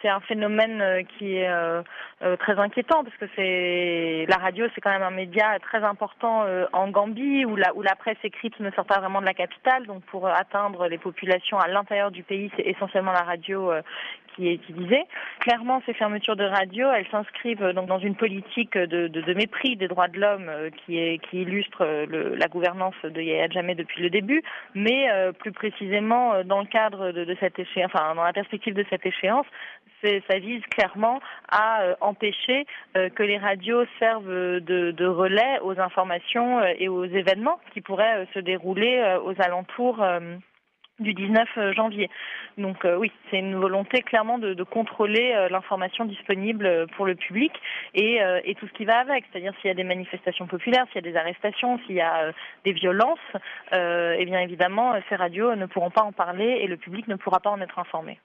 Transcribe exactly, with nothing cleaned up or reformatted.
c'est un phénomène qui est euh, euh, très inquiétant parce que c'est la radio, c'est quand même un média très important euh, en Gambie où la où la presse écrite ne sort pas vraiment de la capitale. Donc pour atteindre les populations à l'intérieur du pays, c'est essentiellement la radio euh, qui est utilisée. Clairement, ces fermetures de radio, elles s'inscrivent donc dans une politique de, de, de mépris des droits de l'homme euh, qui est qui illustre le, la gouvernance de Yahya Jammeh depuis le début, mais euh, plus précisément dans le cadre de, de cette échéance, enfin dans la perspective de cette échéance, c'est, ça vise clairement à euh, empêcher euh, que les radios servent de, de relais aux informations euh, et aux événements qui pourraient euh, se dérouler euh, aux alentours euh, du dix-neuf janvier. Donc euh, oui, c'est une volonté clairement de, de contrôler euh, l'information disponible pour le public et, euh, et tout ce qui va avec, c'est-à-dire s'il y a des manifestations populaires, s'il y a des arrestations, s'il y a euh, des violences, euh, et bien évidemment ces radios ne pourront pas en parler et le public ne pourra pas en être informé.